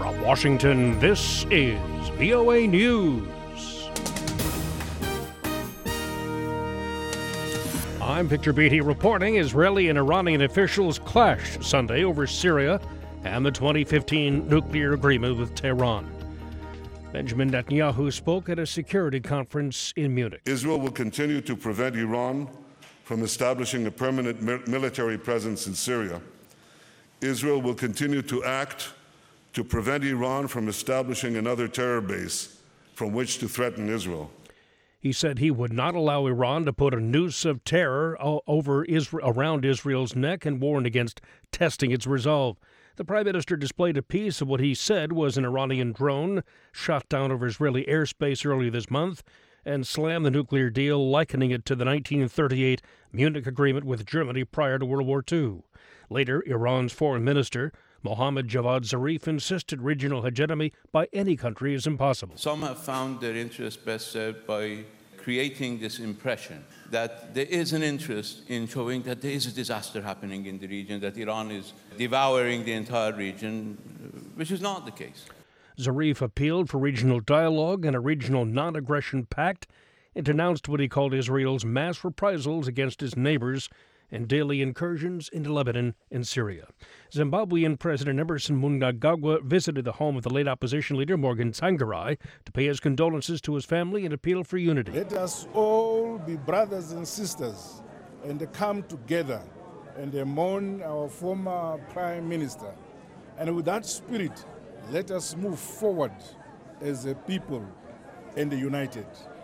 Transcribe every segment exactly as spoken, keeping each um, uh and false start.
From Washington, this is V O A News. I'm Victor Beatty reporting. Israeli and Iranian officials clashed Sunday over Syria and the twenty fifteen nuclear agreement with Tehran. Benjamin Netanyahu spoke at a security conference in Munich. Israel will continue to prevent Iran from establishing a permanent mi- military presence in Syria. Israel will continue to act to prevent Iran from establishing another terror base from which to threaten Israel. He said he would not allow Iran to put a noose of terror over Israel, around Israel's neck, and warned against testing its resolve. The Prime Minister displayed a piece of what he said was an Iranian drone shot down over Israeli airspace early this month and slammed the nuclear deal, likening it to the nineteen thirty-eight Munich Agreement with Germany prior to World War Two. Later, Iran's foreign minister, Mohammad Javad Zarif, insisted regional hegemony by any country is impossible. Some have found their interest best served by creating this impression that there is an interest in showing that there is a disaster happening in the region, that Iran is devouring the entire region, which is not the case. Zarif appealed for regional dialogue and a regional non-aggression pact and denounced what he called Israel's mass reprisals against its neighbors and daily incursions into Lebanon and Syria. Zimbabwean President Emmerson Mnangagwa visited the home of the late opposition leader Morgan Tsvangirai to pay his condolences to his family and appeal for unity. Let us all be brothers and sisters and come together and mourn our former Prime Minister. And with that spirit, let us move forward as a people and united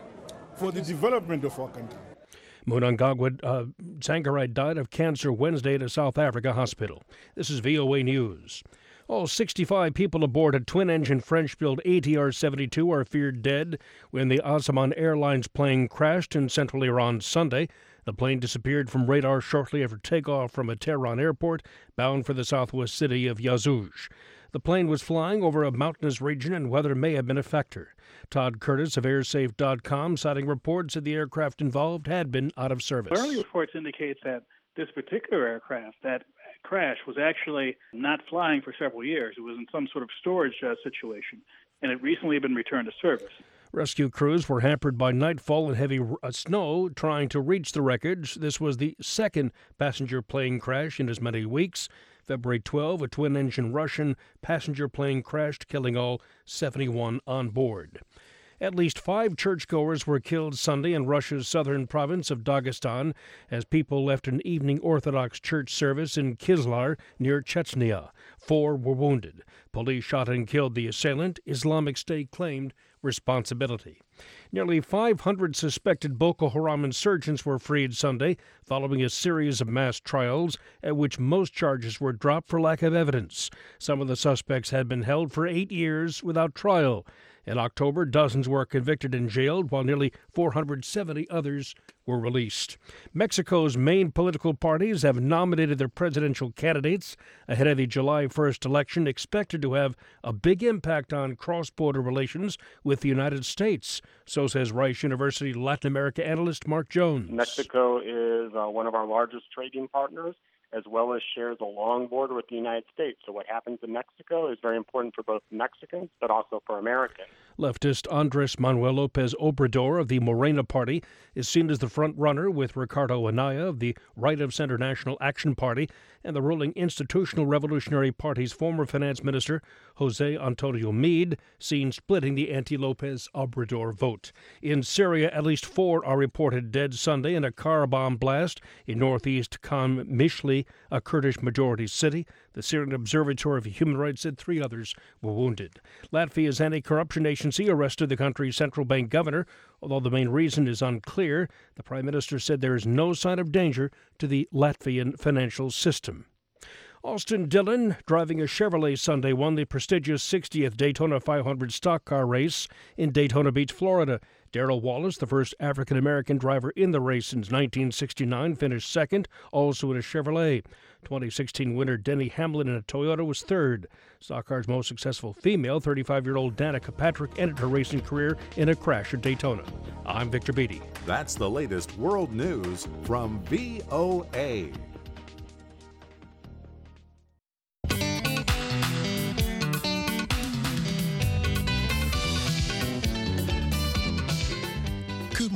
for the development of our country. Mnangagwa uh, Tsvangirai died of cancer Wednesday at a South Africa hospital. This is V O A News. All sixty-five people aboard a twin-engine French-built A T R seventy-two are feared dead when the Asaman Airlines plane crashed in central Iran Sunday. The plane disappeared from radar shortly after takeoff from a Tehran airport bound for the southwest city of Yazouj. The plane was flying over a mountainous region and weather may have been a factor. Todd Curtis of airsafe dot com, citing reports that the aircraft involved had been out of service. Early reports indicate that this particular aircraft, that crash, was actually not flying for several years. It was in some sort of storage uh, situation, and it recently been returned to service. Rescue crews were hampered by nightfall and heavy uh, snow trying to reach the wreckage. This was the second passenger plane crash in as many weeks. February twelfth, a twin-engine Russian passenger plane crashed, killing all seventy-one on board. At least five churchgoers were killed Sunday in Russia's southern province of Dagestan as people left an evening Orthodox church service in Kizlar near Chechnya. Four were wounded. Police shot and killed the assailant. Islamic State claimed responsibility. Nearly five hundred suspected Boko Haram insurgents were freed Sunday following a series of mass trials at which most charges were dropped for lack of evidence. Some of the suspects had been held for eight years without trial. In October, dozens were convicted and jailed, while nearly four hundred seventy others were released. Mexico's main political parties have nominated their presidential candidates ahead of the July first election, expected to have a big impact on cross-border relations with the United States. So says Rice University Latin America analyst Mark Jones. Mexico is uh, one of our largest trading partners, as well as shares a long border with the United States. So what happens in Mexico is very important for both Mexicans, but also for Americans. Leftist Andres Manuel Lopez Obrador of the Morena Party is seen as the front-runner, with Ricardo Anaya of the right-of-center National Action Party and the ruling Institutional Revolutionary Party's former finance minister, Jose Antonio Meade, seen splitting the anti-Lopez Obrador vote. In Syria, at least four are reported dead Sunday in a car bomb blast in northeast Khan Mishli, a Kurdish-majority city. The Syrian Observatory for Human Rights said three others were wounded. Latvia's anti-corruption agency arrested the country's central bank governor, although the main reason is unclear. The prime minister said there is no sign of danger to the Latvian financial system. Austin Dillon, driving a Chevrolet Sunday, won the prestigious sixtieth Daytona five hundred stock car race in Daytona Beach, Florida. Darrell Wallace, the first African-American driver in the race since nineteen sixty-nine, finished second, also in a Chevrolet. twenty sixteen winner Denny Hamlin in a Toyota was third. Stock car's most successful female, thirty-five-year-old Danica Patrick, ended her racing career in a crash at Daytona. I'm Victor Beatty. That's the latest world news from V O A.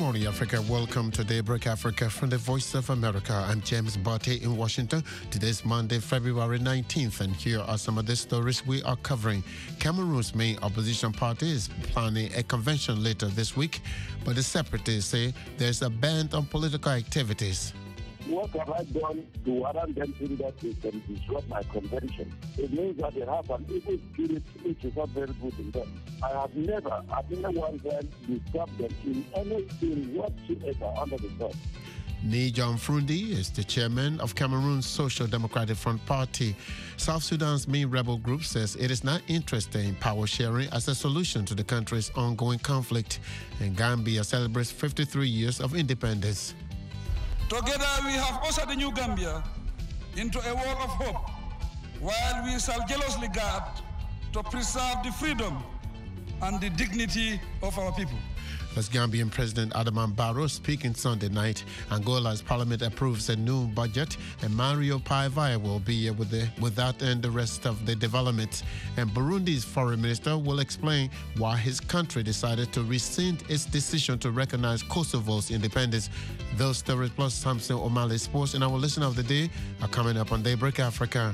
morning, Africa. Welcome to Daybreak Africa from the Voice of America. I'm James Barty in Washington. Today's Monday, February nineteenth, and here are some of the stories we are covering. Cameroon's main opposition party is planning a convention later this week, but the separatists say there's a ban on political activities. What have I done to warrant them in that they can disrupt my convention? It means that they have an evil spirit which is not very good in them. I have never, I've never once disturbed them in anything whatsoever under the sun. Nijon Frundi is the chairman of Cameroon's Social Democratic Front Party. South Sudan's main rebel group says it is not interested in power sharing as a solution to the country's ongoing conflict. And Gambia celebrates fifty-three years of independence. Together we have ushered the new Gambia into a world of hope, while we shall jealously guard to preserve the freedom and the dignity of our people. As Gambian President Adama Barrow speaking Sunday night, Angola's parliament approves a new budget, and Mario Paiva will be here with, the, with that and the rest of the development. And Burundi's foreign minister will explain why his country decided to rescind its decision to recognize Kosovo's independence. Those stories plus Samson O'Malley Sports and our listener of the day are coming up on Daybreak Africa.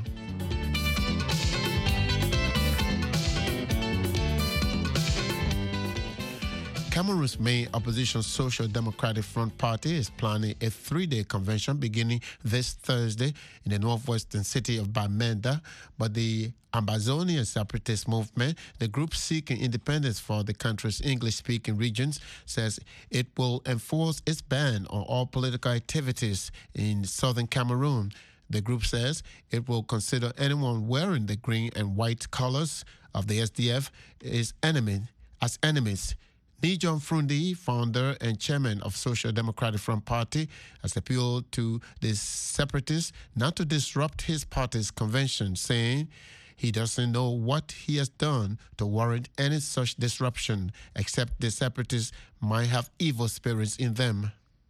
Cameroon's main opposition Social Democratic Front Party is planning a three-day convention beginning this Thursday in the northwestern city of Bamenda. But the Ambazonian separatist movement, the group seeking independence for the country's English-speaking regions, says it will enforce its ban on all political activities in southern Cameroon. The group says it will consider anyone wearing the green and white colors of the S D F as enemy, as enemies. Nijon Frundi, founder and chairman of Social Democratic Front Party, has appealed to the separatists not to disrupt his party's convention, saying he doesn't know what he has done to warrant any such disruption, except the separatists might have evil spirits in them.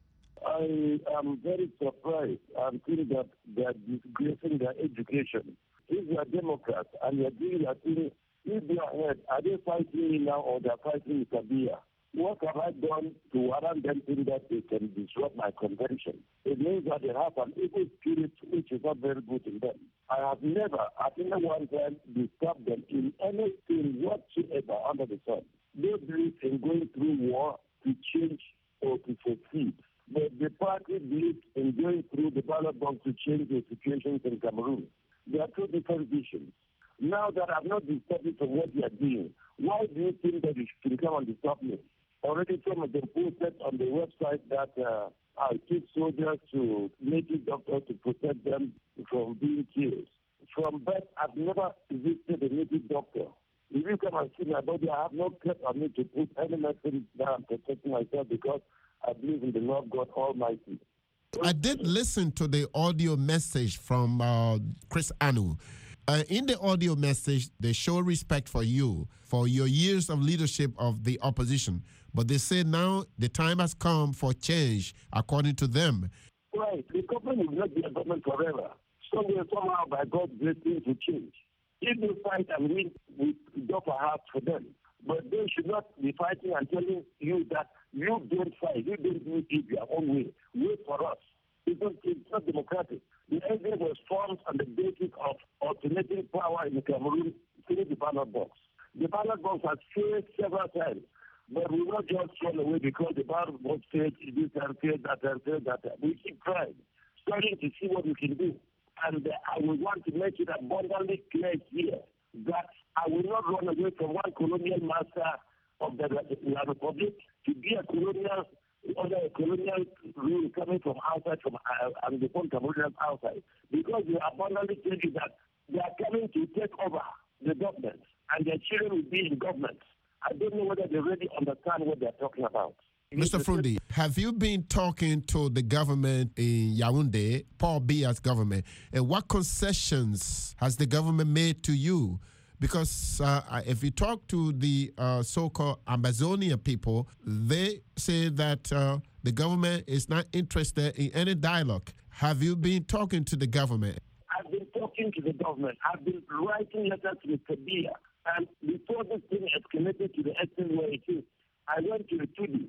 I am very surprised and feel that they are disgracing their education. If you are Democrats and you are doing your thing, if they are ahead, are they fighting me now or they are fighting Kabila? What have I done to warrant them in that they can disrupt my convention? It means that they have an evil spirit which is not very good in them. I have never, at any one time, disturbed them in anything whatsoever under the sun. They believe in going through war to change or to succeed. But the party believes in going through the ballot box to change the situations in Cameroon. There are two different visions. Now that I've not disturbed you from what you are doing, why do you think that you should come and disturb me? Already some of them posted on the website that uh, I took soldiers to native doctors to protect them from being killed. From birth, I've never visited a native doctor. If you come and see my body, I have no care on me to put any medicine that I'm protecting myself because I believe in the Lord God Almighty. I did listen to the audio message from uh, Chris Anu. Uh, in the audio message, they show respect for you, for your years of leadership of the opposition. But they say now the time has come for change, according to them. Right. The government will not be a government forever. Somewhere, somehow, by God's grace, things will change. If they fight and win, we do our hearts for them. But they should not be fighting and telling you that you don't fight, you don't do it your own way. Wait for us. It's not, it's not democratic. The S D F was formed on the basis of alternating power in Cameroon through the ballot box. The ballot box has failed several times, but we will not just run away because the ballot box failed this and failed that and failed that. We keep trying, starting to see what we can do. And uh, I will want to make it abundantly clear here that I will not run away from one colonial master of the, the Republic to be a colonial under a colonial rule coming from outside, from uh, and the Cameroonians outside, because they abundantly tell you that they are coming to take over the government, and their children will be in government. I don't know whether they really understand what they are talking about. Mister Frundi, have you been talking to the government in Yaoundé, Paul Biya's government, and what concessions has the government made to you? Because uh, if you talk to the uh, so-called Amazonian people, they say that uh, the government is not interested in any dialogue. Have you been talking to the government? I've been talking to the government. I've been writing letters to Mister Biya. And before this thing escalated to the extent where it is, I went to the Tudi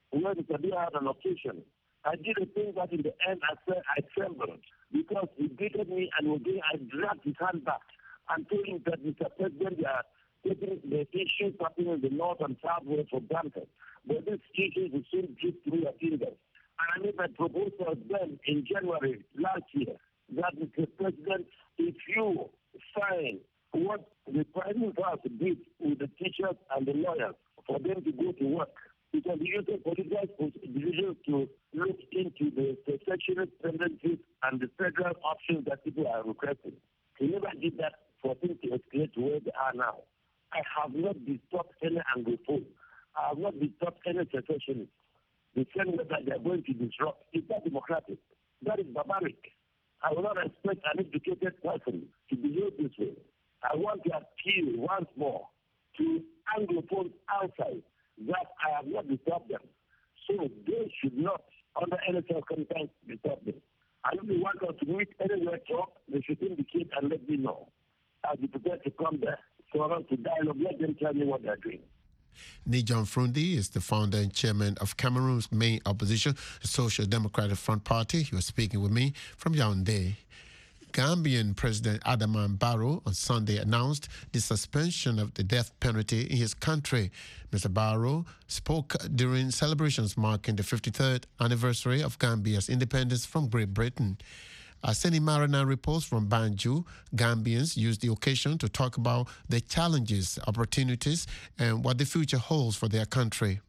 when Sabia had an occasion. I didn't think that in the end I said I trembled because he beated me, and again I dragged his hand back and told him that Mister President, they are taking the issues happening in the north and south west for granted. But these issues will soon drift through your fingers. And I made a proposal then in January last year that Mister President, if you sign what the Prime Minister did with the teachers and the lawyers for them to go to work, because he used political decisions to look into the secessionist tendencies and the federal options that people are requesting. He never did that for things to escalate to where they are now. I have not disturbed any Anglophone. I have not disturbed any secessionists. The same way that they are going to disrupt. It's not democratic. That is barbaric. I will not expect an educated person to behave this way. I want to appeal once more to Anglophones outside that I have not disturbed them. So they should not, under any circumstance, disturb them. And if they want us to meet anywhere talk, they should indicate and let me know. I'll be prepared to come there for us to dialogue. Let them tell me what they're doing. Nijan Frundi is the founder and chairman of Cameroon's main opposition, the Social Democratic Front Party. He was speaking with me from Yaoundé. Gambian President Adama Barrow on Sunday announced the suspension of the death penalty in his country. Mister Barrow spoke during celebrations marking the fifty-third anniversary of Gambia's independence from Great Britain. As Seni Marina reports from Banjul, Gambians used the occasion to talk about the challenges, opportunities, and what the future holds for their country.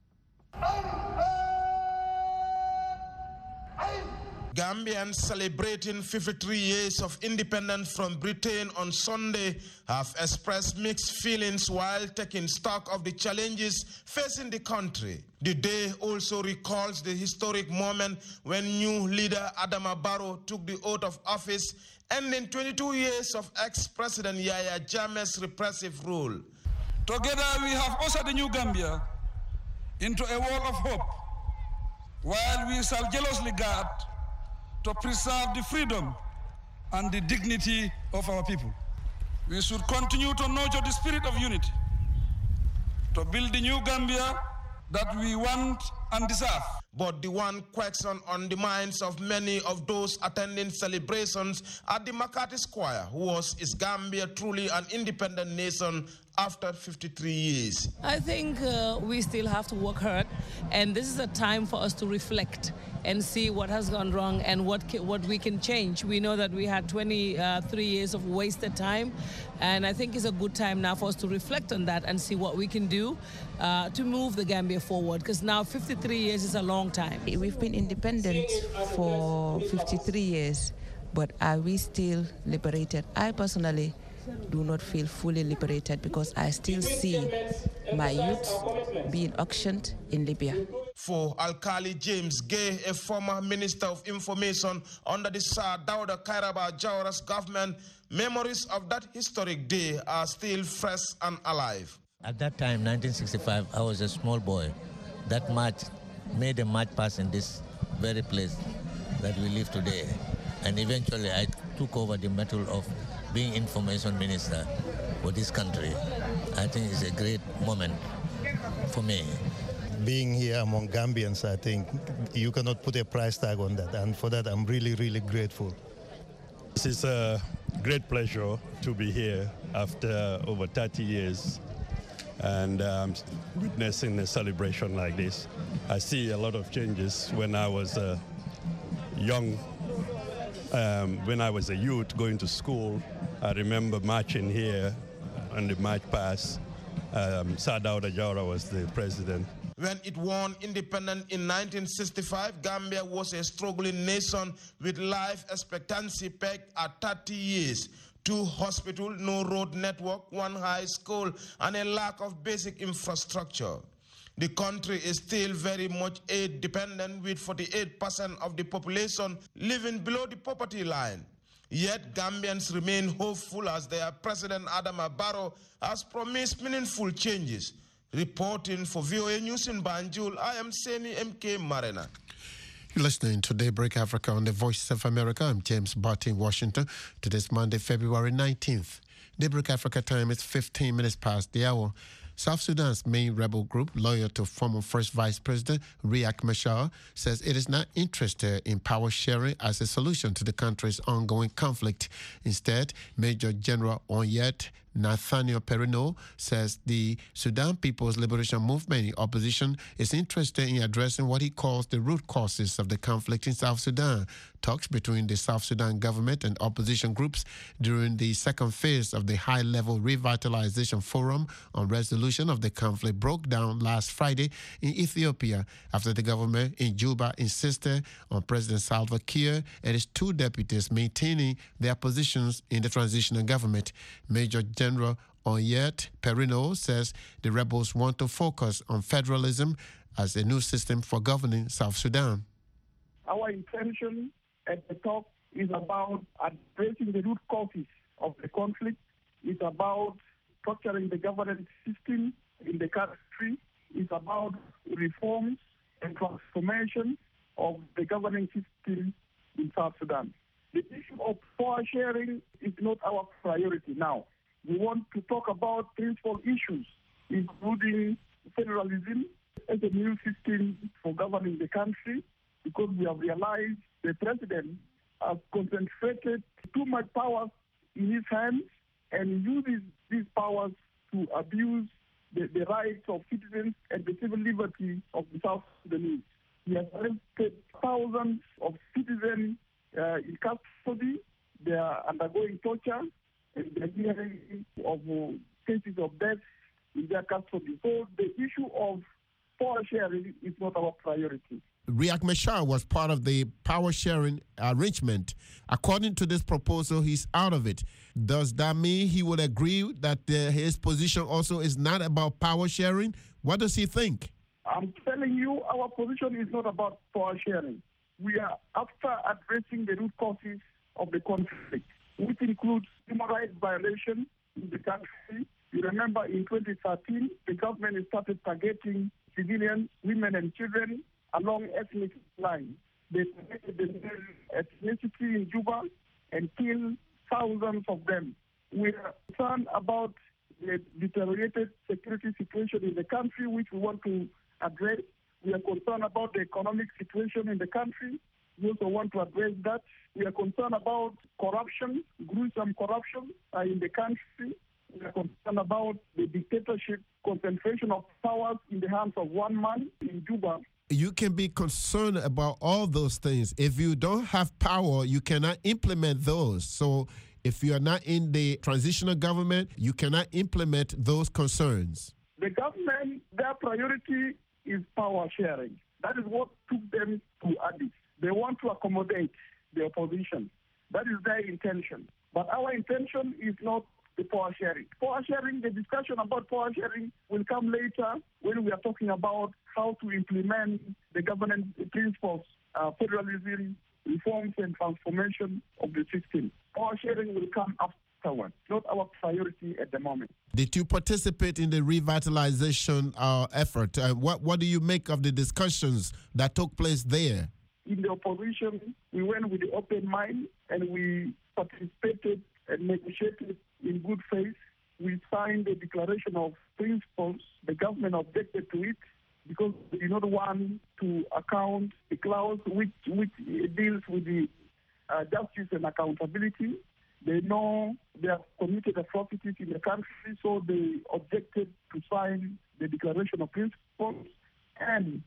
Gambians celebrating fifty-three years of independence from Britain on Sunday have expressed mixed feelings while taking stock of the challenges facing the country. The day also recalls the historic moment when new leader Adama Barrow took the oath of office, ending twenty-two years of ex-President Yahya Jammeh's repressive rule. Together we have ushered the new Gambia into a world of hope, while we shall jealously guard to preserve the freedom and the dignity of our people. We should continue to nurture the spirit of unity, to build the new Gambia that we want and deserve. But the one question on the minds of many of those attending celebrations at the Makati Square was, is Gambia truly an independent nation after fifty-three years? I think uh, we still have to work hard, and this is a time for us to reflect and see what has gone wrong and what ca- what we can change. We know that we had twenty-three years of wasted time, and I think it's a good time now for us to reflect on that and see what we can do uh, to move the Gambia forward, because now fifty-three years is a long time. We've been independent for fifty-three years, but are we still liberated? I personally do not feel fully liberated because I still see my youth being auctioned in Libya. For Alkali James Gay, a former Minister of Information under the Sir Dawda Kairaba Jawara's government, memories of that historic day are still fresh and alive. At that time, nineteen sixty-five, I was a small boy. That march made a march pass in this very place that we live today. And eventually I took over the mantle of being information minister for this country. I think it's a great moment for me. Being here among Gambians, I think you cannot put a price tag on that. And for that, I'm really, really grateful. This is a great pleasure to be here after over thirty years and um, witnessing a celebration like this. I see a lot of changes. When I was uh, young, um, when I was a youth going to school, I remember marching here on the march past. Um, Sir Dawda Jawara was the president. When it won independence in nineteen sixty-five, Gambia was a struggling nation with life expectancy pegged at thirty years. Two hospitals, no road network, one high school, and a lack of basic infrastructure. The country is still very much aid dependent, with forty-eight percent of the population living below the poverty line. Yet Gambians remain hopeful as their President Adama Barrow has promised meaningful changes. Reporting for V O A News in Banjul, I am Seni M K Marina. You're listening to Daybreak Africa on the Voice of America. I'm James Barty in Washington. Today's Monday, February nineteenth. Daybreak Africa time is fifteen minutes past the hour. South Sudan's main rebel group, loyal to former First Vice President Riek Machar, says it is not interested in power sharing as a solution to the country's ongoing conflict. Instead, Major General Onyet Nathaniel Perino says the Sudan People's Liberation Movement in opposition is interested in addressing what he calls the root causes of the conflict in South Sudan. Talks between the South Sudan government and opposition groups during the second phase of the high-level revitalization forum on resolution of the conflict broke down last Friday in Ethiopia after the government in Juba insisted on President Salva Kiir and his two deputies maintaining their positions in the transitional government. Major General Onyet Perino says the rebels want to focus on federalism as a new system for governing South Sudan. Our intention at the top is about addressing the root causes of the conflict. It's about structuring the governance system in the country. It's about reforms and transformation of the governing system in South Sudan. The issue of power sharing is not our priority now. We want to talk about principal issues, including federalism as a new system for governing the country, because we have realized the president has concentrated too much power in his hands and uses these powers to abuse the, the rights of citizens and the civil liberty of the South Sudanese. He has arrested thousands of citizens uh, in custody. They are undergoing torture and they are hearing of uh, cases of death in their custody. So the issue of power sharing is not our priority. Riek Machar was part of the power sharing arrangement. According to this proposal, he's out of it. Does that mean he would agree that uh, his position also is not about power sharing? What does he think? I'm telling you, our position is not about power sharing. We are after addressing the root causes of the conflict, which includes human rights violations in the country. You remember in twenty thirteen, the government started targeting civilians, women and children along ethnic lines. They targeted the ethnicity in Juba and killed thousands of them. We are concerned about the deteriorated security situation in the country, which we want to address. We are concerned about the economic situation in the country. We also want to address that. We are concerned about corruption, gruesome corruption uh, in the country. We are concerned about the dictatorship, concentration of powers in the hands of one man in Juba. You can be concerned about all those things. If you don't have power, you cannot implement those. So if you are not in the transitional government, you cannot implement those concerns. The government, their priority is power sharing. That is what took them to Addis. They want to accommodate the opposition. That is their intention. But our intention is not the power sharing. Power sharing, the discussion about power sharing will come later when we are talking about how to implement the governance principles, uh, federalism, reforms and transformation of the system. Power sharing will come afterwards, not our priority at the moment. Did you participate in the revitalization uh, effort? Uh, what, what do you make of the discussions that took place there? In the opposition, we went with the open mind and we participated and negotiated in good faith. We signed a declaration of principles. The government objected to it because they did not want to account the clause which, which deals with the uh, justice and accountability. They know they have committed atrocities in the country, so they objected to sign the declaration of principles. And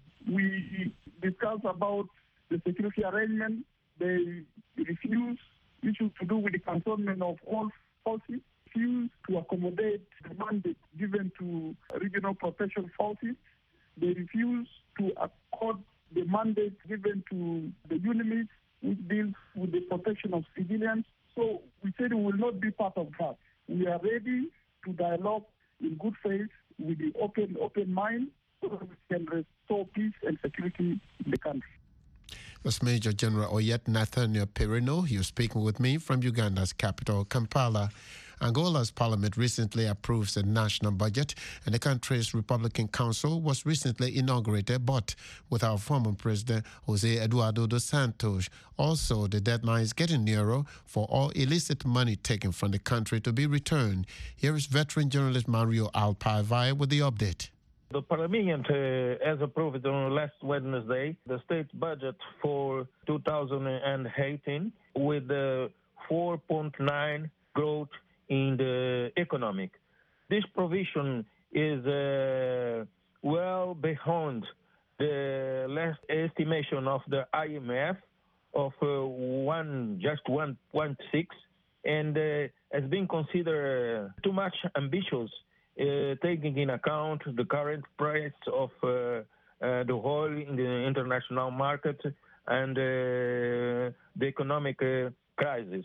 we discussed about the security arrangement. They refused issues to do with the cantonment of all forces, refused to accommodate the mandate given to regional protection forces. They refused to accord the mandate given to the UNIMIS, which deals with the protection of civilians. So we said we will not be part of that. We are ready to dialogue in good faith with the open, open mind so that we can restore peace and security in the country. That's Major General Onyet Nathaniel Perino. He was speaking with me from Uganda's capital, Kampala. Angola's parliament recently approved a national budget, and the country's Republican Council was recently inaugurated, but without former President Jose Eduardo dos Santos. Also, the deadline is getting nearer for all illicit money taken from the country to be returned. Here is veteran journalist Mario Alpavai with the update. The Parliament uh, has approved on last Wednesday the state budget for two thousand eighteen with the four point nine growth in the economic. This provision is uh, well beyond the last estimation of the I M F of uh, one just one point six, and uh, has been considered too much ambitious. Uh, taking in account the current price of uh, uh, the oil in the international market and uh, the economic uh, crisis.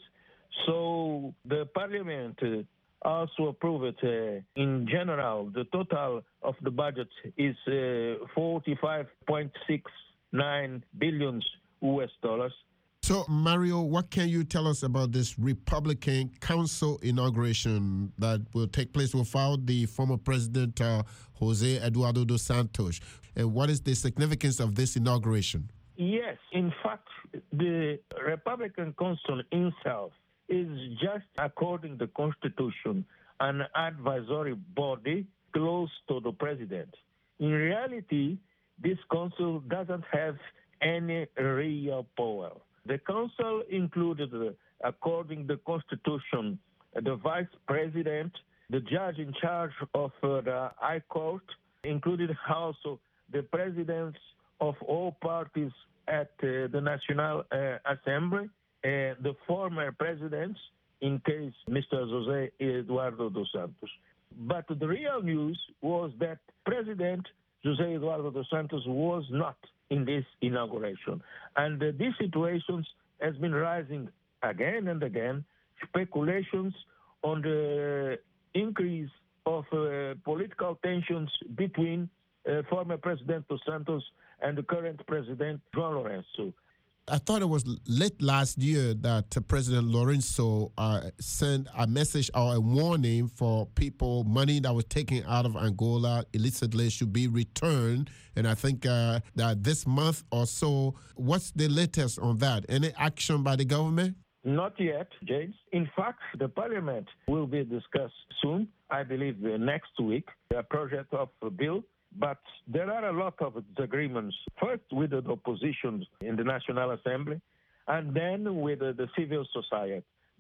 So the parliament uh, also approved uh, in general the total of the budget is uh, forty-five point six nine billion U S dollars. So, Mario, what can you tell us about this Republican Council inauguration that will take place without the former President uh, Jose Eduardo dos Santos? And what is the significance of this inauguration? Yes, in fact, the Republican Council itself is just, according to the Constitution, an advisory body close to the president. In reality, this council doesn't have any real power. The council included, uh, according to the Constitution, uh, the vice president, the judge in charge of uh, the High Court, included also the presidents of all parties at uh, the National uh, Assembly, uh, the former presidents, in case Mister Jose Eduardo dos Santos. But the real news was that President Jose Eduardo dos Santos was not in this inauguration. And uh, these situations has been rising again and again, speculations on the increase of uh, political tensions between uh, former President dos Santos and the current President João Lourenço. I thought it was late last year that uh, President Lourenço uh, sent a message or a warning for people, money that was taken out of Angola illicitly should be returned. And I think uh, that this month or so, what's the latest on that? Any action by the government? Not yet, James. In fact, the parliament will be discussed soon, I believe uh, next week, a project of a bill. But there are a lot of disagreements, first with the opposition in the National Assembly, and then with the civil society.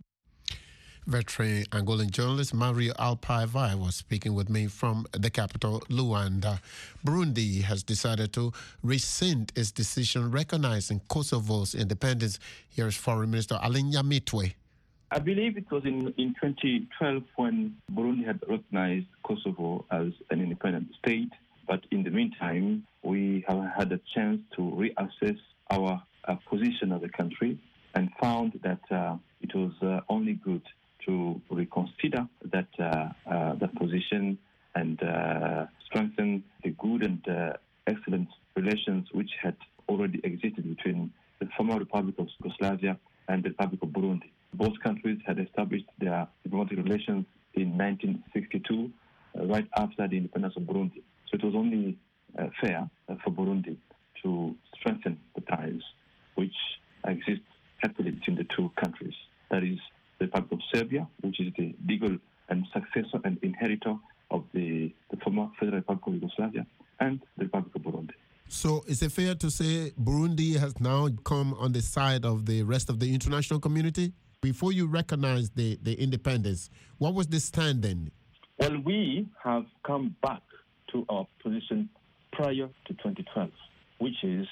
Veteran Angolan journalist Mario Alpavai was speaking with me from the capital, Luanda. Burundi has decided to rescind its decision recognizing Kosovo's independence. Here is Foreign Minister Alain Nyamitwe. I believe it was in, in twenty twelve when Burundi had recognized Kosovo as an independent state. But in the meantime, we have had a chance to reassess our uh, position as a country and found that uh, it was uh, only good to reconsider that uh, uh, that position and uh, strengthen the good and uh, excellent relations which had already existed between the former Republic of Yugoslavia and the Republic of Burundi. Both countries had established their diplomatic relations in nineteen sixty-two, uh, right after the independence of Burundi. So it was only uh, fair uh, for Burundi to strengthen the ties which exist happily between the two countries. That is the Republic of Serbia, which is the legal and successor and inheritor of the, the former Federal Republic of Yugoslavia, and the Republic of Burundi. So is it fair to say Burundi has now come on the side of the rest of the international community? Before you recognize the, the independence, what was the stand then? Well, we have come back to our position prior to twenty twelve, which is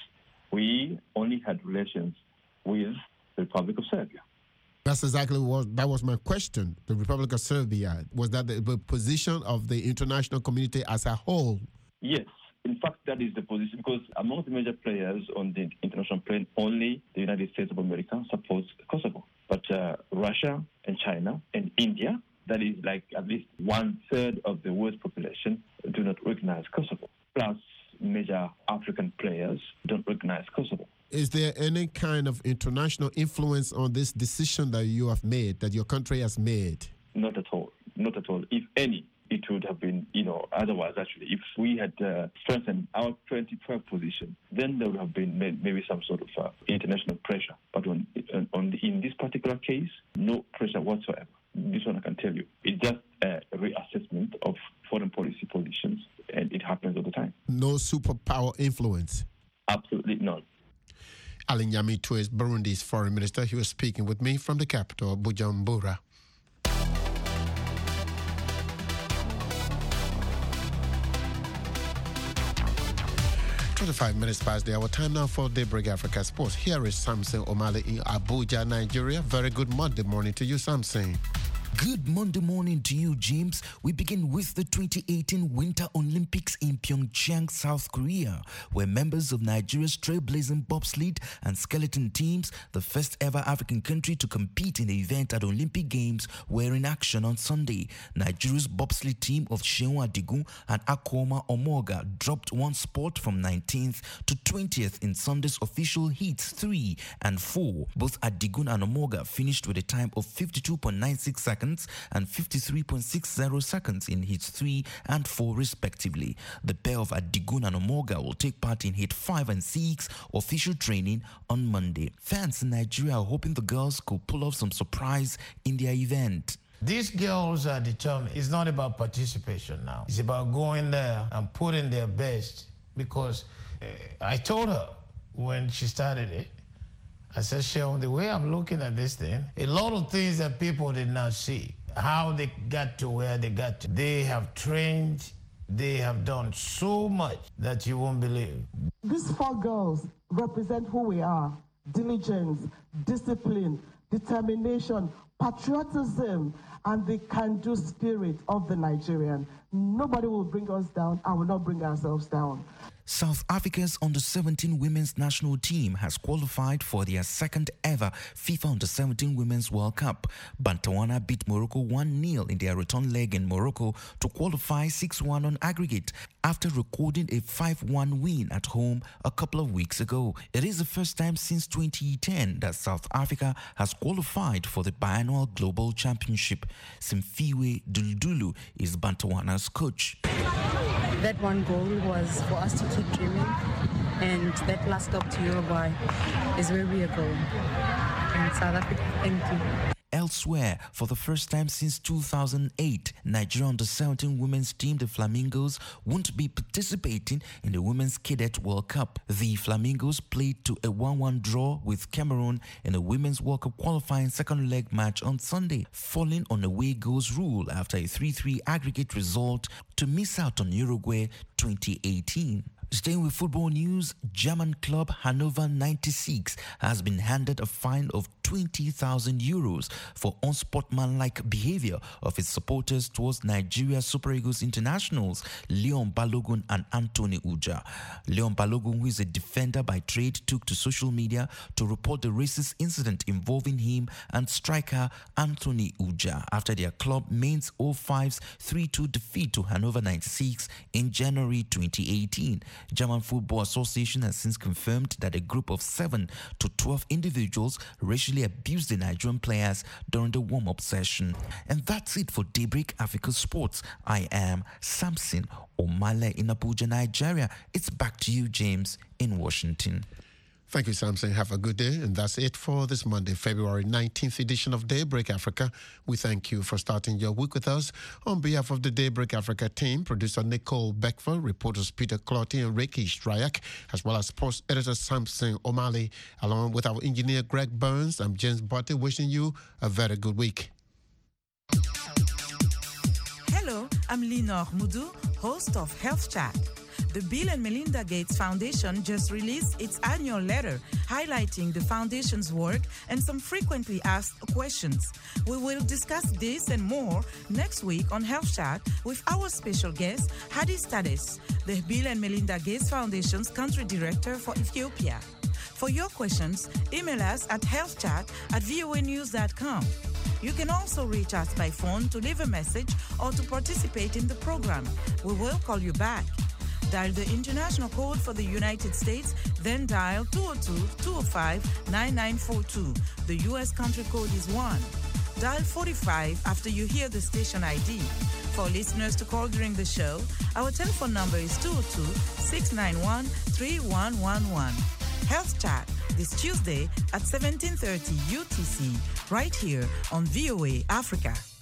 we only had relations with the Republic of Serbia. That's exactly what that was my question. The Republic of Serbia, was that the, the position of the international community as a whole? Yes. In fact, that is the position, because among the major players on the international plane, only the United States of America supports Kosovo. But uh, Russia and China and India, that is like at least one-third of the world's population, do not recognize Kosovo. Plus, major African players don't recognize Kosovo. Is there any kind of international influence on this decision that you have made, that your country has made? Not at all. been, you know, otherwise, actually, if we had uh, strengthened our twenty twelve position, then there would have been maybe some sort of uh, international pressure. But on, on the, in this particular case, no pressure whatsoever. This one I can tell you. It's just a reassessment of foreign policy positions, and it happens all the time. No superpower influence? Absolutely none. Alain Nyamitwe is Burundi's foreign minister. He was speaking with me from the capital, Bujumbura. twenty-five minutes past the hour. Time now for Daybreak Africa Sports. Here is Samson Omale in Abuja, Nigeria. Very good Monday morning to you, Samson. Good Monday morning to you, James. We begin with the twenty eighteen Winter Olympics in Pyeongchang, South Korea, where members of Nigeria's trailblazing bobsled and skeleton teams, the first ever African country to compete in the event at Olympic Games, were in action on Sunday. Nigeria's bobsled team of Seun Adigun and Akoma Omoga dropped one spot from nineteenth to twentieth in Sunday's official heats three and four. Both Adigun and Omoga finished with a time of fifty-two point nine six seconds and fifty-three point six zero seconds in heats three and four respectively. The pair of Adigun and Omoga will take part in heat five and six official training on Monday. Fans in Nigeria are hoping the girls could pull off some surprise in their event. These girls are determined. It's not about participation now. It's about going there and putting their best, because uh, I told her when she started it, I said, Seun, the way I'm looking at this thing, a lot of things that people did not see, how they got to where they got to. They have trained, they have done so much that you won't believe. These four girls represent who we are: diligence, discipline, determination, patriotism, and the can-do spirit of the Nigerian. Nobody will bring us down. I will not bring ourselves down. South Africa's under seventeen women's national team has qualified for their second ever FIFA under seventeen Women's World Cup. Bantawana beat Morocco one nil in their return leg in Morocco to qualify six one on aggregate after recording a five one win at home a couple of weeks ago. It is the first time since twenty ten that South Africa has qualified for the biannual Global Championship. Simfiwe Duldulu is Bantawana's coach. That one goal was for us to keep dreaming, and that last stop to Uruguay is where we are going. And South Africa, thank you. Elsewhere, for the first time since two thousand eight, Nigeria under seventeen women's team, the Flamingos, won't be participating in the Women's Cadet World Cup. The Flamingos played to a one one draw with Cameroon in the Women's World Cup qualifying second leg match on Sunday, falling on away goals rule after a three three aggregate result to miss out on Uruguay twenty eighteen. Staying with football news, German club Hannover ninety-six has been handed a fine of twenty thousand euros for unsportsmanlike behavior of its supporters towards Nigeria Super Eagles internationals Leon Balogun and Anthony Uja. Leon Balogun, who is a defender by trade, took to social media to report the racist incident involving him and striker Anthony Uja after their club Mainz oh five's three two defeat to Hannover ninety-six in January twenty eighteen. German Football Association has since confirmed that a group of seven to twelve individuals racially abused the Nigerian players during the warm-up session. And that's it for Daybreak Africa Sports. I am Samson Omale in Abuja, Nigeria. It's back to you, James, in Washington. Thank you, Samson. Have a good day. And that's it for this Monday, February nineteenth edition of Daybreak Africa. We thank you for starting your week with us. On behalf of the Daybreak Africa team, producer Nicole Beckford, reporters Peter Clotty and Ricky Stryak, as well as sports editor Samson Omale, along with our engineer Greg Burns, I'm James Botte, wishing you a very good week. Hello, I'm Lenore Mudu, host of Health Chat. The Bill and Melinda Gates Foundation just released its annual letter highlighting the foundation's work and some frequently asked questions. We will discuss this and more next week on Health Chat with our special guest, Hadi Stades, the Bill and Melinda Gates Foundation's country director for Ethiopia. For your questions, email us at healthchat at voa news dot com. You can also reach us by phone to leave a message or to participate in the program. We will call you back. Dial the international code for the United States, then dial two oh two, two oh five, nine nine four two. The U S country code is one. Dial forty-five after you hear the station I D. for listeners to call during the show. Our telephone number is two oh two, six nine one, three one one one. Health Chat this Tuesday at seventeen thirty U T C, right here on V O A Africa.